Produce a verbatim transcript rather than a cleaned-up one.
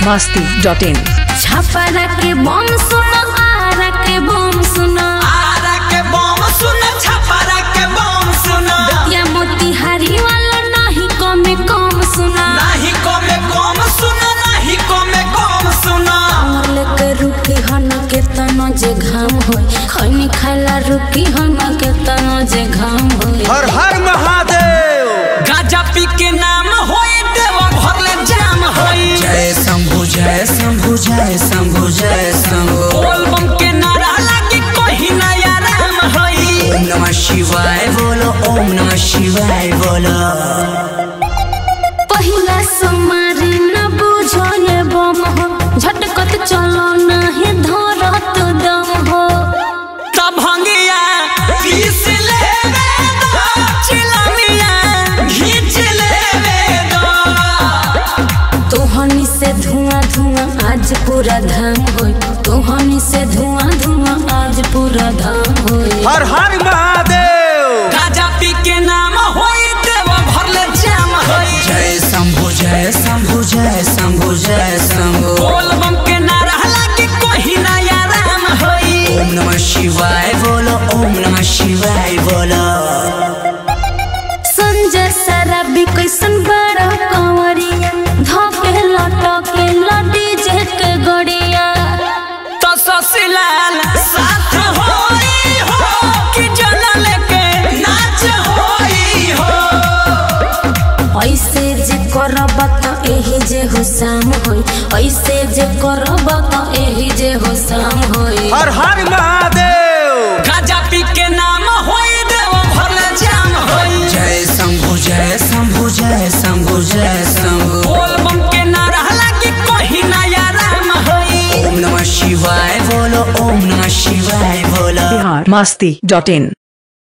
मस्ती dot इन। छपरा के बम सुनो, आरा के बम सुनो, आरा के बम सुनो, छपरा के बम सुनो। या मोतिहारी वाला नहीं कमे कम सुनो, नहीं कमे कम सुनो, नहीं कमे कम सुनो। और लेके रुकी हन के तनो जे घाम होय, खैनी खाइला रुकी हन के तनो जे घाम होय। हर हर महादेव। गाजा पी के नाम होय, देव भरले जाम होय। जय शंभु जय शंभु जय शंभु जय शंभु। बोल बम के नारा लागे कोई नया राम होय। ओम नमः शिवाय बोलो, ओम नमः शिवाय बोलो। पहिला समारी न बुझो ये बम हो, झटकत चलो नाही धरत दम हो। तब भंगिया पीस लेवे दो, चिलमिया घींच लेवे दो। तोहनी से धुआं धुआं आज पूरा धाम होय, तोहनी से धुआं धुआं आज पूरा धाम होय। हर हर महादेव। गाजा पी के नाम होय, देव भरले जाम होय। जय शंभु जय शंभु जय शंभु जय शंभु। बोल बम के नारा लागे कोई नया राम होय। ओम नमः शिवाय बोलो, ओम नमः शिवाय बोलो। संजय शराबी कैसन बड़ा कंवरिया, धोके लटके लडी जे के गड़िया। तो ससलाल साथ होई हो, कि जना लेके नाच होई हो। ऐसे जे करब त एही जे हो शाम होय, ऐसे जे करब त एही जे हो शाम होय। हर हर महादेव। गाजा पी के नाम होय, देव भरले जाम होय। जय शंभु जय शंभु जय शंभु जय शंभु। बोल बम के नारा लागे कोई नया राम होय। ओम नमः शिवाय बोलो, ओम नमः शिवाय बोलो। बिहार मस्ती डॉट इन।